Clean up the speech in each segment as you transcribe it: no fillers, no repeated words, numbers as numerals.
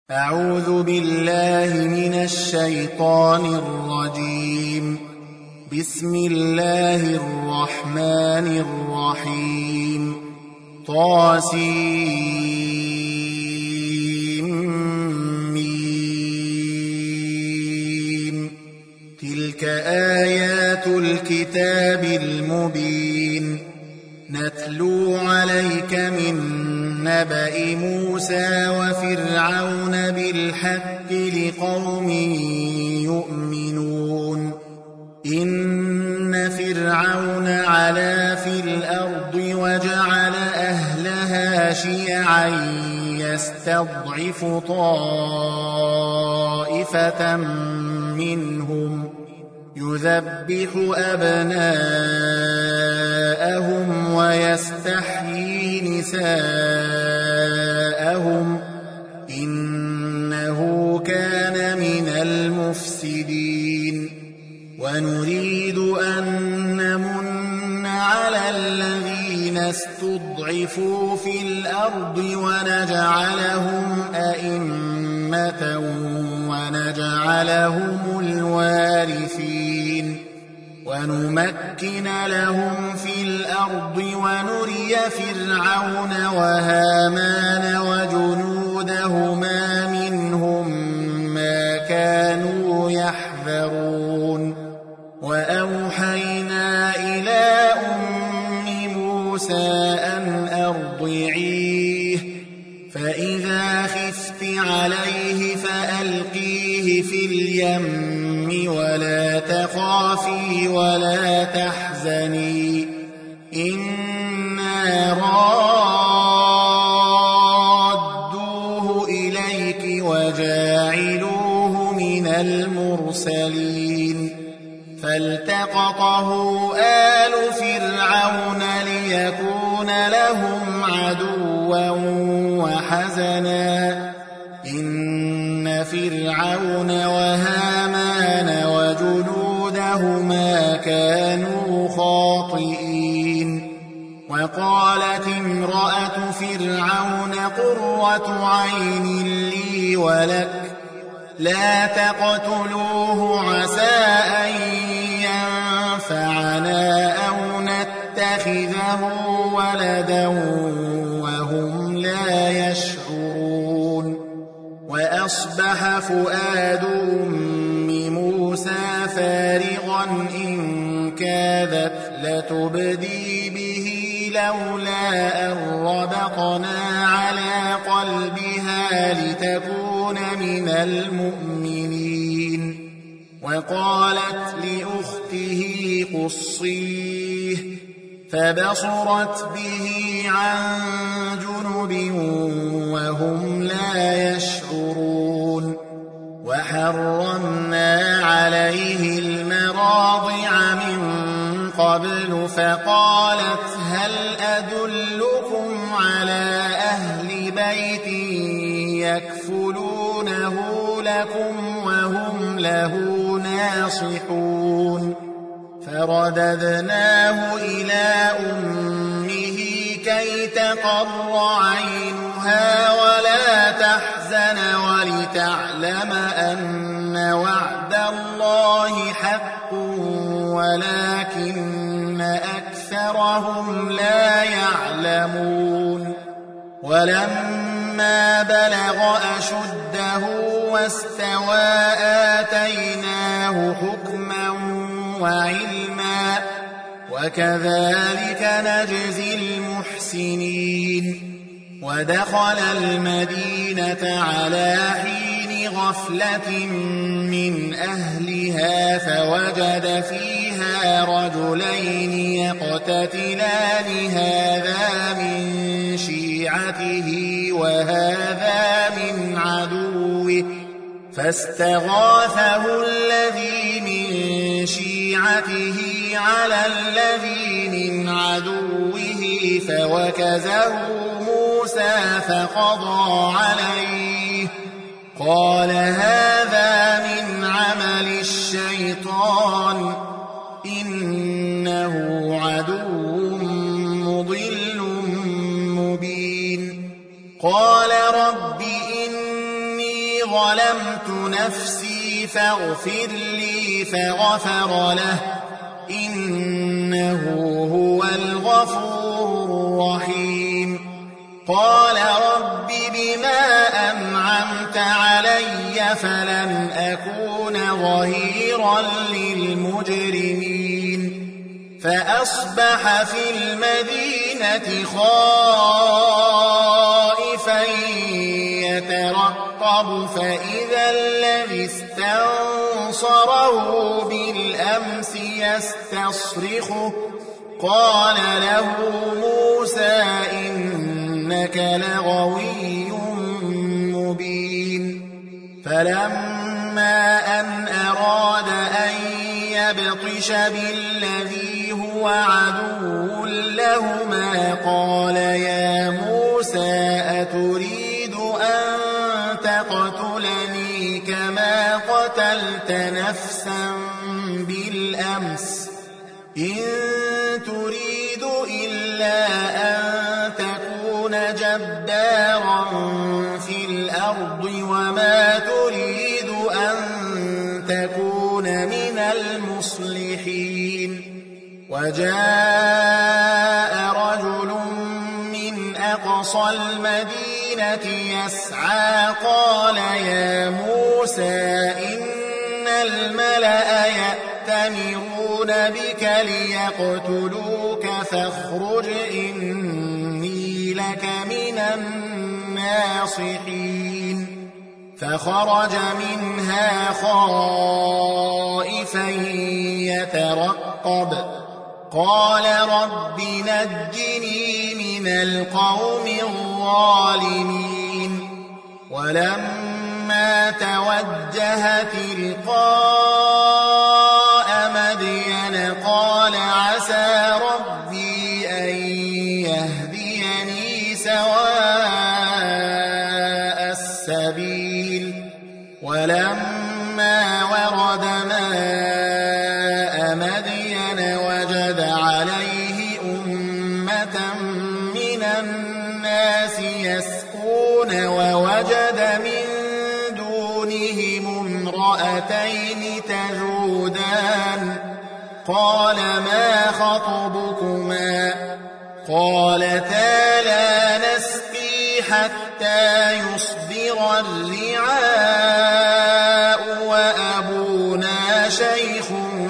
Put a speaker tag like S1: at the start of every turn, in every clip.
S1: أعوذ بالله من الشيطان الرجيم. بسم الله الرحمن الرحيم. طاسيم. تلك آيات الكتاب المبين. نتلو عليك من نبأ موسى وفرعون بالحق لقوم يؤمنون. إن فرعون علا في الأرض وجعل أهلها شيعا يستضعف طائفة منهم يذبح أبناءهم ويستحيي نساءهم إنه كان من المفسدين. ونريد أن نمن على الذين استضعفوا في الأرض ونجعلهم أئمة ونجعلهم الوارثين ونمكن لهم في الأرض ونري فرعون وهامان وجنودهما منهم ما كانوا يحذرون. وأوحينا إلى أم موسى أن أرضعيه فإذا خفت عليه فألقيه في اليم ولا تخافي ولا تحزني إنا رادوه إليك وجاعلوه من المرسلين. فالتقطه آل فرعون ليكون لهم عدوا وحزنا إن فرعون وهامان وجنودهما كانوا خاطئين. وقالت امرأة فرعون قرة عين لي ولك لا تقتلوه عسى أن ينفعنا أو نتخذه ولدا وهم لا يشعرون. وأصبح فؤاد أم موسى فارغا إن كادت لتبدي به لولا أن ربطنا على قلبها لتكون من المؤمنين. وقالت لأخته قصيه فبصرت به عن جنب وهم لا يشعرون. وحرمنا عليه المراضع من قبل فقالت هل أدلكم على أهل بيت يكفلونه لكم وهم له ناصحون. فرددناه إلى أمه كي تقر عينها ولا تحزن ولتعلم أن وعد الله حق ولكن أكثرهم لا يعلمون. ولما بلغ أشده واستوى آتيناه حكما وعلما وكذلك نجزي المحسنين. ودخل المدينة على حين غفلة من أهلها فوجد فيها رجلين يقتتلان هذا من شيعته وهذا من عدوه فاستغاثه الذي من شيعته على الذي من عدوه فوكزه موسى فقضى عليه قال هذا من عمل الشيطان إنه عدو مضل مبين. قال رب إني ظلمت نفسي فاغفر لي فغفر له إنه هو الغفور الرحيم قال رب بما أنعمت علي فلن أكون ظهيرا للمجرمين فأصبح في المدينة خائفا يترقب فإذا الذي استنصره بالأمس يستصرخه قال له موسى إنك لغوي مبين فلما أن أراد أن يبطش بالذي هو عدو لهما قال يا موسى أتريد أن تقتلني كما قتلت نفسا بالأمس إن تريد إلا أن تكون جبارا في الأرض وما تريد أن تكون من المصلحين وجاء رجل من أقصى المدينة يسعى قال يا موسى إن الملأ يأتمرون بك ليقتلوك فاخرج إني لك من الناصحين فخرج منها خائفا يترقب قال رب نجني من القوم الظالمين ولما توجه تلقاء مدين قال عسى ربي أن يهديني سواء السبيل ولما ورد ماء مدين وجد عليه أمة من الناس يسقون ووجد من دونهم امرأتين تذودان قال ما خطبكما قالتا لا نسقي حتى يصدر الرعاء وأبونا شيخ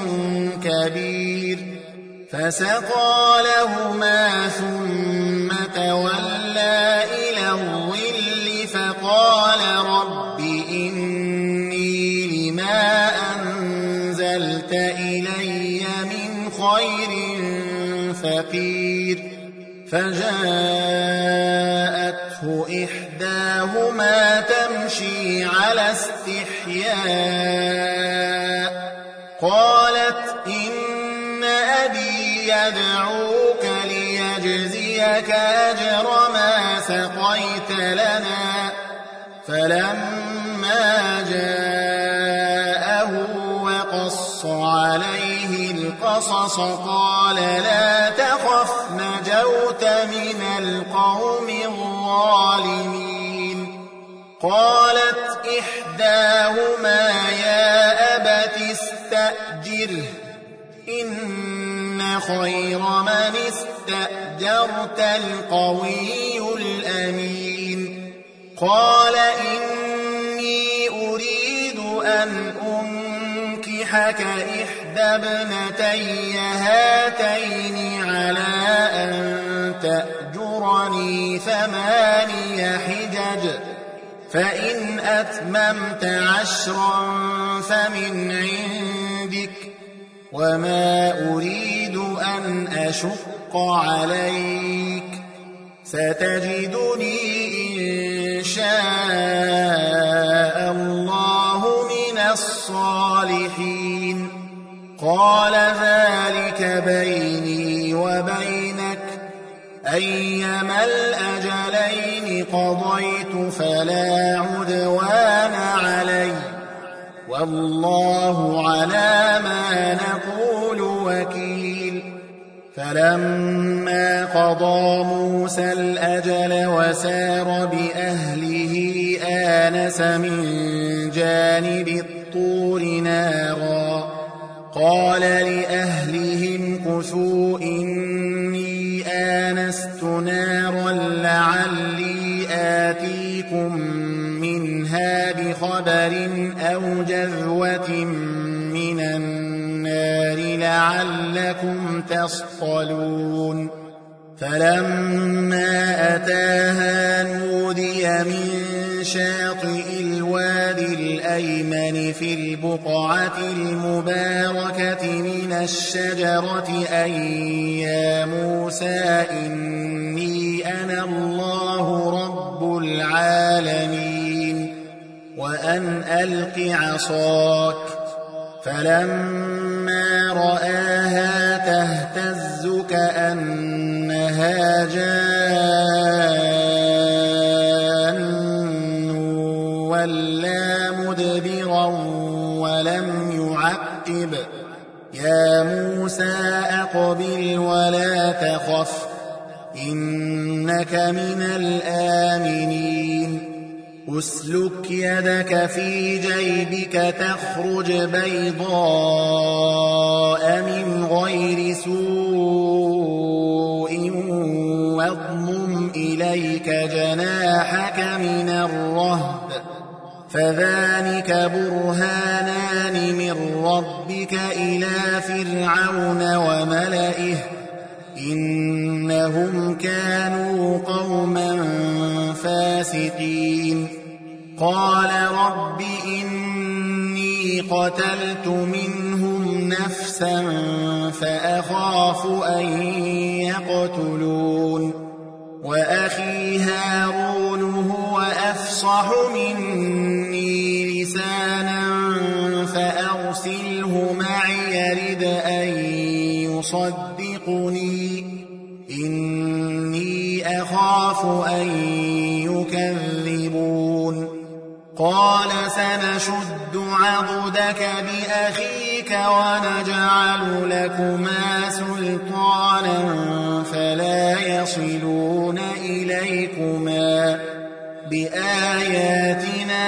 S1: كبير فسقى لهما ثم تولى إلى الظل فقال رب إني لما أنزلت إلي من خير فقير فجاءته إحداهما تمشي على استحياء قالت إن أبي يدعوك ليجزيك أجر ما سقيت لنا فلما جاءه وقص عليه القصص قال لا تخف نجوت من القوم الظالمين قالت إحداهما يا أبت استأجره إن خير من استأجرت القوي الأمين قال إني أريد أن أنكحك إحدى ابنتي هاتين على أن تأجرني 8 حجج فإن أتممت 10 فمن عندك وما أريد أن أشق عليك ستجدني إن شاء الله من الصالحين قال ذلك بيني وبينك أيما الأجلين قضيت فلا عدوان علي والله على ما نقول وكيل فلما قضى موسى الأجل وسار بأهله آنس من جانب الطور نارا قال لأهلهم كثوا إني آنست نارا لعلي آتيكم منها بخبر أو جذوة من النار لعلكم تصطلون فلما أتاها نودي من شاطئ الوادي الأيمن في البقعة المباركة من الشجرة أن يا موسى إني أنا الله رب العالمين وأن ألق عصاك فلما رآها تهتز كأنها جان ولا مدبرا ولم يعقب يا موسى أقبل ولا تخف إنك من الآمنين أسلك يدك في جيبك تخرج بيضاء من غير سوء واضمم إليك جناحك من الرهب فذلك برهانان من ربك إلى فرعون وملئه إنهم كانوا قوما فاسقين قال رب إني قتلت منهم نفسا فأخاف أن يقتلون وأخي هارون هو أفصح مني لسانا فأرسله معي يرد أن يصدقني إني أخاف أن يكذبون قال سنشد عضدك بأخيك ونجعل لكما سلطانا فلا يصلون إليكما بآياتنا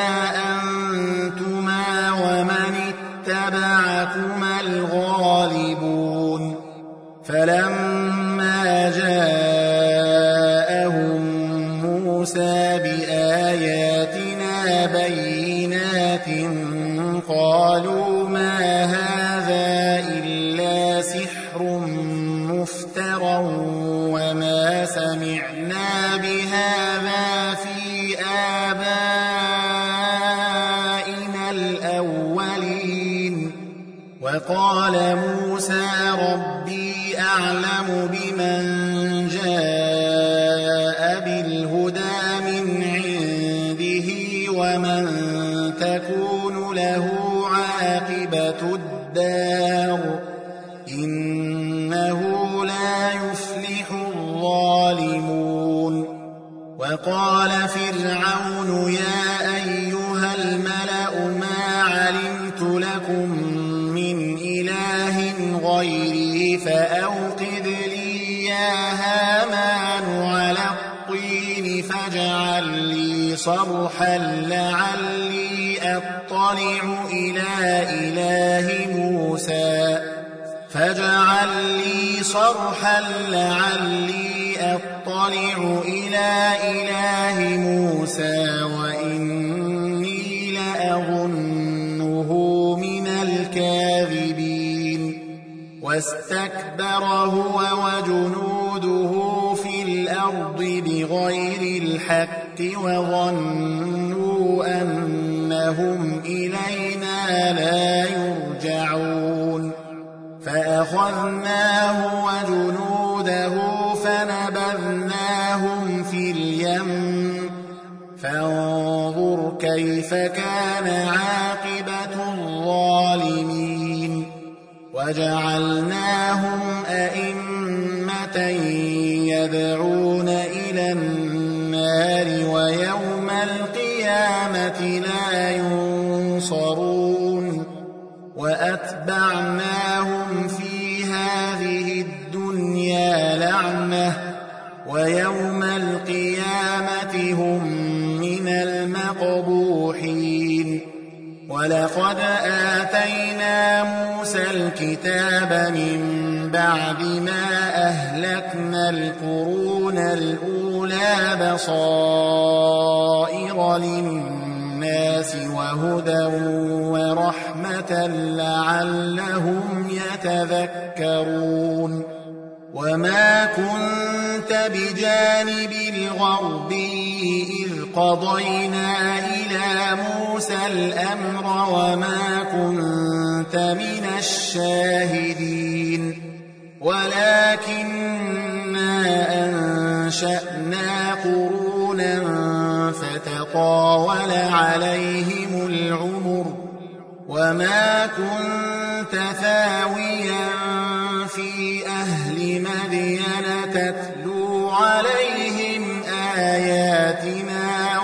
S1: أنتما ومن اتبعكما الغالبون فلما جاءهم موسى بآياتنا بينات قالوا ما هذا إلا سحر مفترى وما سمعنا بهذا في آبائنا الأولين وقال موسى ربي أعلم بمن جاء بالهدى من عنده ومن تكون له عاقبة الدار إنه لا يفلح الظالمون وقال فرعون يا أيها الملأ ما علمت لكم من إله غيري فأوقد لي يا هامان على الطين فاجعل لي صرحا لعلي أطلع إلى إله موسى وإني لأظنه من الكاذبين واستكبر هو وجنوده في الأرض بغير الحق وظنوا أنهم إلينا لا يرجعون فأخذناه وجنوده فنبذناهم في اليم فانظر كيف كان عاقبة الظالمين وجعلناهم أئمة يدعون إلى النار ويوم القيامة لا ينصرون وأتبعناهم في هذه الدنيا لعنة ويوم القيامة هم من المقبورين ولقد آتينا موسى الكتاب من بعد ما أهلكنا القرون الأولى بصائر للناس وهدى ورحمة لعلهم يتذكرون وما كنت بجانب الغربي إذ قضينا إلى موسى الأمر وما كنت من الشاهدين ولكننا أنشأنا قرونا فتطاول عليهم العمر وما كنت ثاويا في أهل مدين تتلو عليهم آياتنا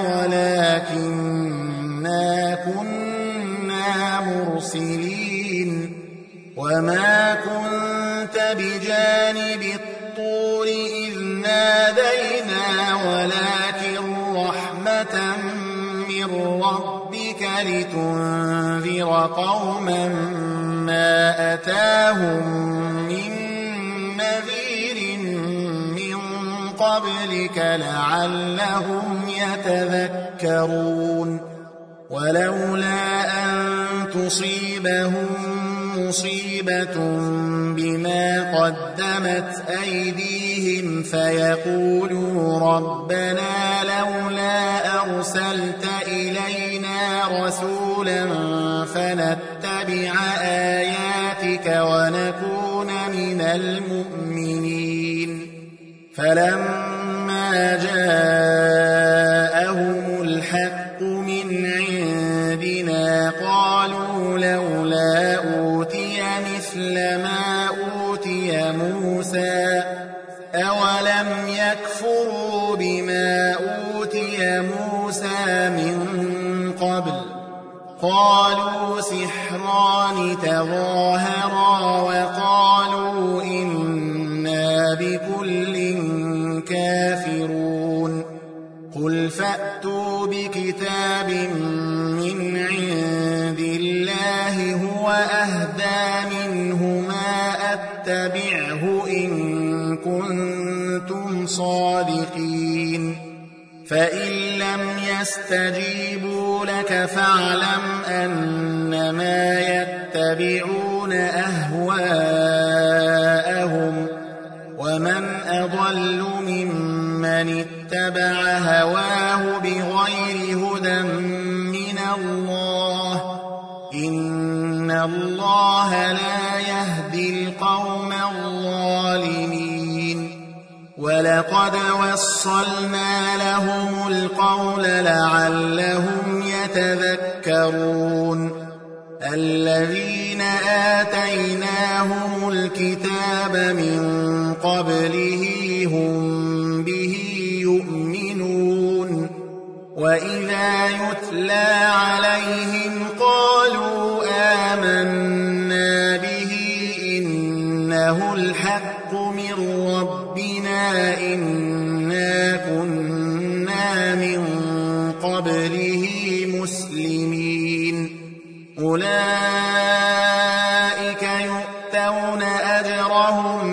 S1: ولكننا كنا مرسلين وما كنت بجانب الطور إذ نادينا ولكن رحمة من ربك لتنذر قوما ما أتاهم من نذير من قبلك لعلهم يتذكرون ولولا أن تصيبهم مصيبة بما قدمت أيديهم فيقولوا ربنا لولا أرسلت إلينا رسولا فنتبع آياتك ونكون من المؤمنين فلما جاءهم الحق من عندنا قالوا لولا أوتي مثل ما أوتي موسى أولم يكفروا بما أوتي موسى من قبل قالوا سحران تظاهرا وقالوا إنا بكل كافرون قل فأتوا بكتاب من عند الله هو أهدى منهما أتبعه إن كنتم صادقين فإن لم يستجيبوا لك فاعلم أنما يتبعون أهواءهم ومن أضل ممن اتبع هواه بغير هدى من الله إن الله لا يهدي القوم الظالمين ولقد وصلنا لهم القول لعلهم يتذكرون الذين آتيناهم الكتاب من قبله هم به يؤمنون وإذا يتلى عليهم قالوا آمنا به إنه الحق من ربنا إنا كنا من قبله مسلمين أولئك يؤتون أجرهم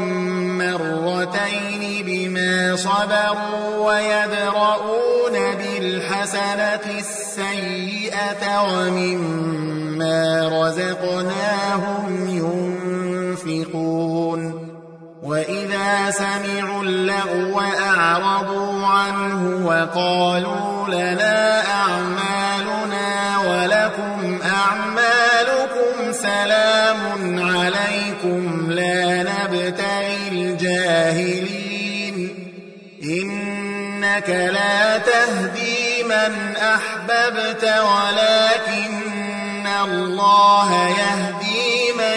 S1: مرتين بما صبروا ويدرؤون بالحسنة السيئة ومما رزقناهم ينفقون وإذا سمعوا اللغو أعرضوا عنه وقالوا لنا أعمالنا ولكم أعمالكم سلام عليكم لا نبتغي الجاهلين إنك لا تهدي من أحببت ولكن الله يهدي من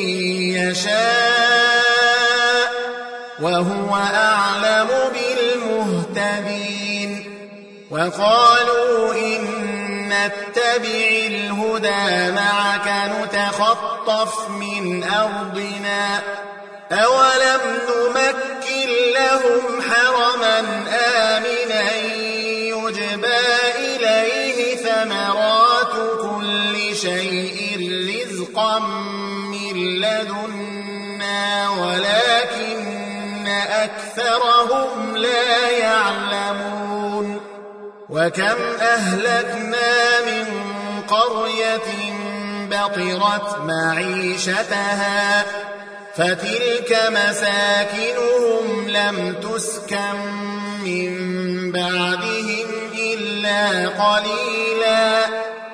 S1: يشاء وهو أعلم بالمهتدين وقالوا إن نتبع الهدى معك نتخطف من أرضنا أولم نمكن لهم حرما آمنا يجبى إليه ثمرات كل شيء رزقا من لدنا ولكن أكثرهم لا يعلمون وكم أهلكنا من قرية بطرت معيشتها فتلك مساكنهم لم تسكن من بعدهم إلا قليلا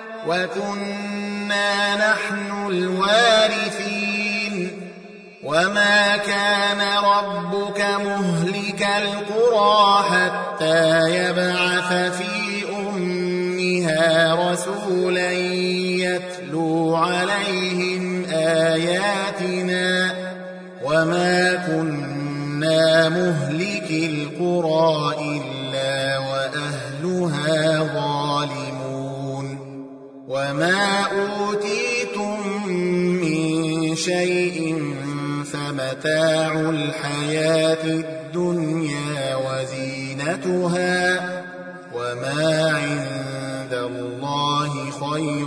S1: وكنا نحن الوارثين وما كان ربك مهلك القرى حتى يبعث في أمها رسولا يتلو عليهم آياتنا وما كنا مهلك القرى إلا وأهلها ظالمون وما أوتيتم من شيء فمتاع الحياة الدنيا وزينتها وما عند الله خير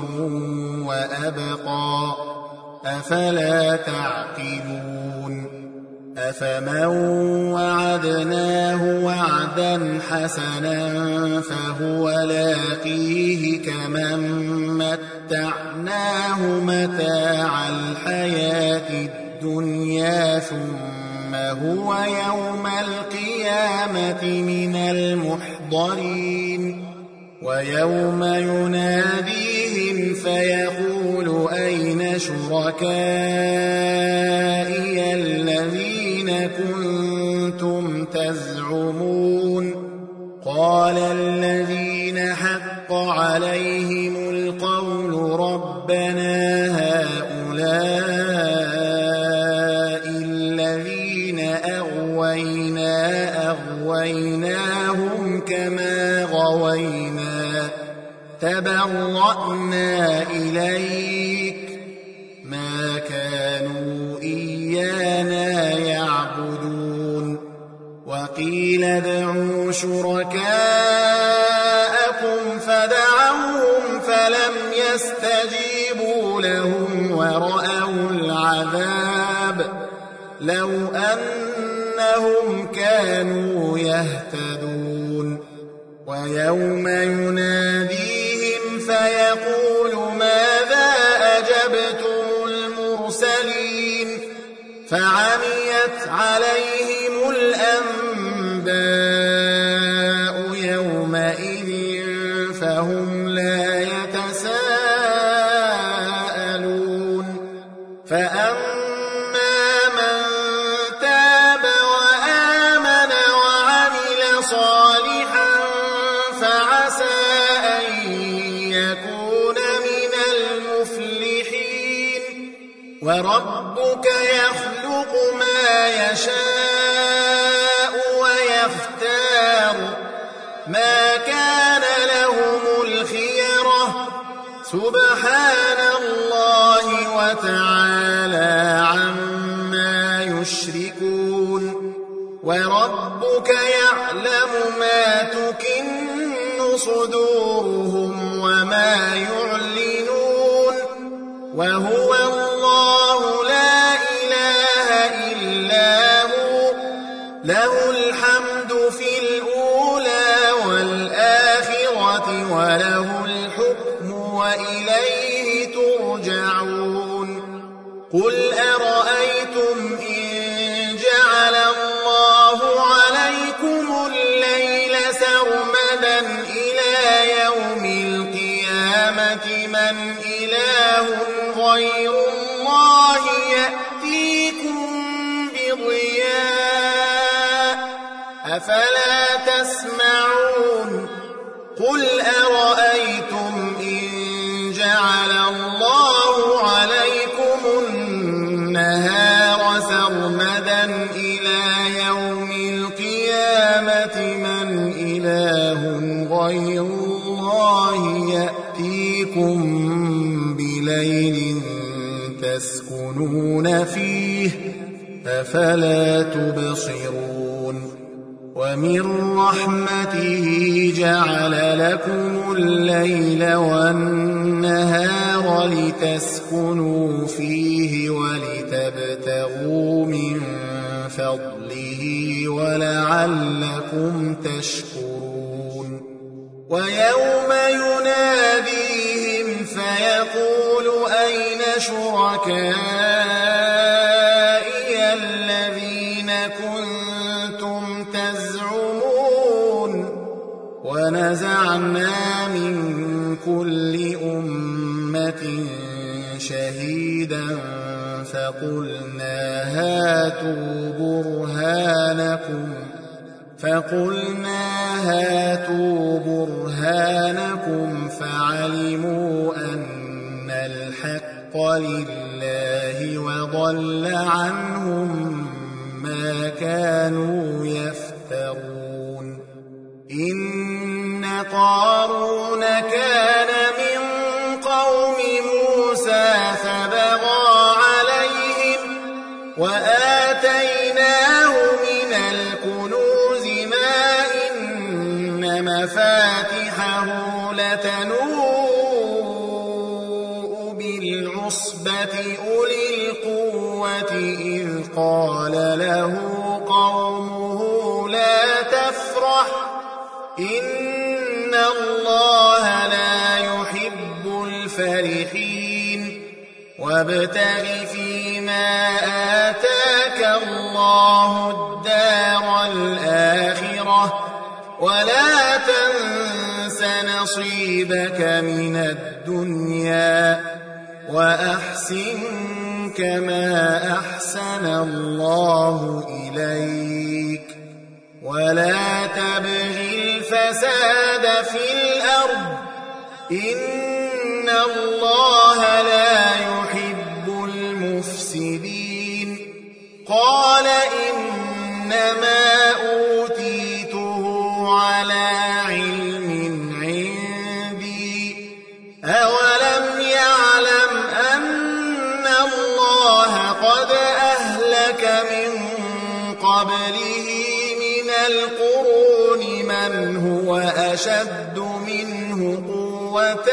S1: وأبقى أفلا تعقلون أفمن وعدناه وعدا حسنا فهو لاقيه كمن متعناه متاع الحياة الدنيا ثم هو يوم القيامة من المحضرين ويوم يناديهم فيقول أين شركائي الذين كنتم تزعمون قال الذين حق عليهم القول ربنا هؤلاء الذين أغويناهم كما غوينا تبرأنا إليك ما كانوا إيانا يعبدون وقيل ادعوا شركاءكم فدعوهم فلم يستجيبوا لهم ورأوا العذاب لو أنهم كانوا يهتدون ويوم يناديهم فيقول ماذا أجبتم المرسلين فعميت عليهم الأنباء يومئذ فهم لا يتساءلون فأما من تاب وآمن وعمل صالحا فعسى أن يكون من المفلحين وربك يخلق ما يشاء ويختار ما كان لهم الخيرة سبحان الله وتعالى عما يشركون وربك يعلم ما تكن صدورهم وما يعلنون وهو الله لا إله إلا هو له الحمد في الأولى والآخرة وله الحكم وإليه ترجعون قل أرأيتم إن جعل الله عليكم الليل سرمدا إلى يوم القيامة من إله غير الله يأتيكم بضياء أفلا تسمعون قل أرأيتم إن جعل الله عليكم النهار سرمدا إلى يوم القيامة من إله غير الله يأتيكم بليل تسكنون فيه أفلا تبصرون ومن رحمته جعل لكم الليل والنهار ولتسكنوا فيه ولتبتغوا من فضله ولعلكم تشكرون ويوم يناديهم فيقول أين شركائي الذين كنتم تزعمون ونزعنا من كل أمة شهيدا فقلنا هاتوا برهانكم فعلموا أن الحق لله وضل عنهم ما كانوا يفترون إن قارون كان من قوم موسى فبغى عليهم وآتيناه من الكنوز ما إن مفاتحه لتنوء بالعصبة أولي القوة إذ قال له قومه لا تفرح إن الله لا يحب الفرحين وابتغ فيما آتاك الله الدار الآخرة ولا تنس نصيبك من الدنيا وأحسن كما أحسن الله إليك ولا تبغ الفساد في الأرض إن الله لا يحب المفسدين قال إنما أوتيته على علم عندي أولم يعلم أن الله قد أهلك من قبله من القرون من هو أشد منه قوة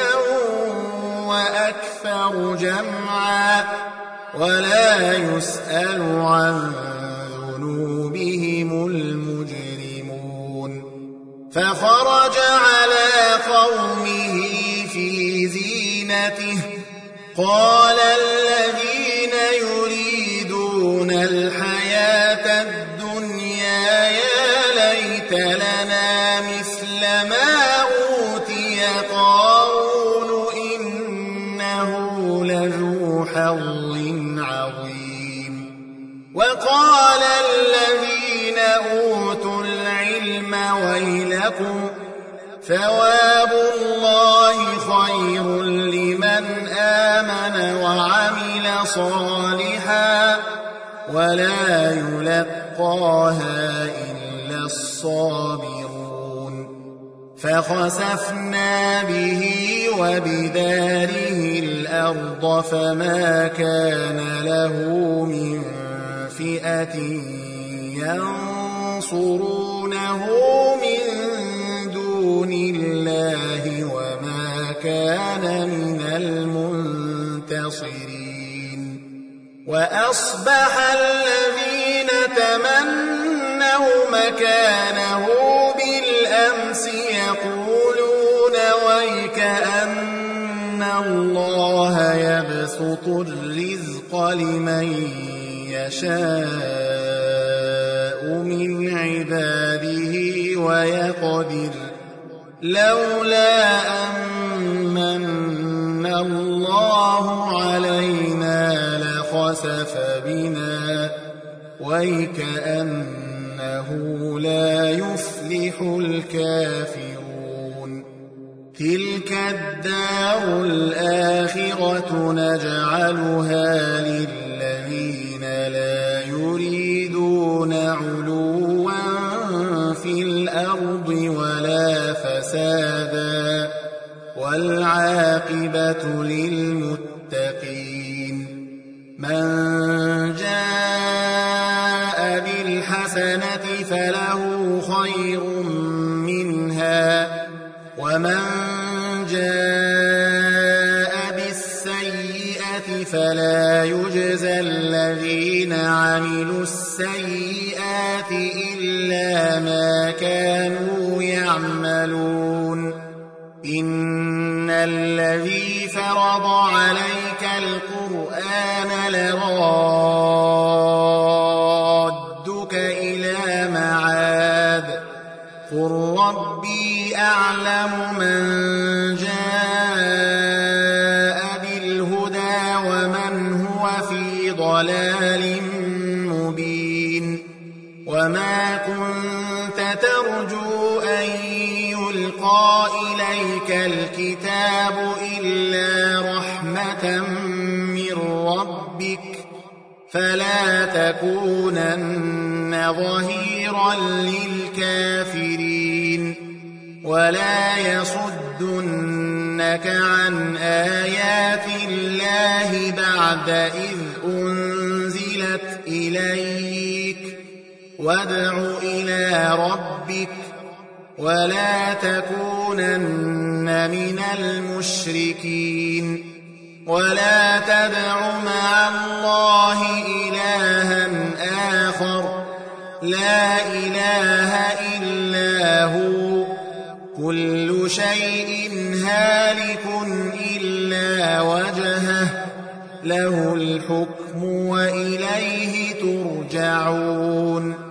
S1: وأكثر جمعا ولا يسأل عن ذنوبهم المجرمون فخرج على قومه في زينته قال الذين يريدون الحياة الدنيا يا ليت لنا مثل ما أوتي قارون إنه لذو حظ عظيم وقال الذين أوتوا العلم ويلكم ثواب الله خير لمن آمن وعمل صالحا ولا يلقاها إلا الصابرون فخسفنا به وبداره الأرض فما كان له من فئة ينصرونه من دون الله وما كان من المنتصرين وأصبح الذين تمنوا مكانه بالأمس يقولون ويكأن الله يبسط الرزق لمن يشاء من عباده ويقدر لولا أمن الله علينا لخسف بنا ويكأنه لا يفلح الكافرون تلك الدار الآخرة نجعلها للذين لا يريدون علوا في الأرض ولا فسادا والعاقبة للمتقين من جاء بالحسنة فله خير منها ومن جاء بالسيئة السيئة فلا يجزى الذين عملوا السيئات إلا ما كانوا يعملون إن الذي فرض عليك القرآن لرادك إلى معاد قل ربي أعلم من جاء بالهدى ومن هو في ضلال مبين وما كنت ترجو أن يلقى إليك الكتاب إلا رحمة من ربك فلا تكونن ظهيرا للكافرين ولا يصدنك عن آيات الله بعد إذ أنزلت إليك وادع إلى ربك ولا تكونن من المشركين ولا تدع مع الله إلها آخر لا إله إلا هو كل شيء هالك إلا وجهه له الحكم وإليه ترجعون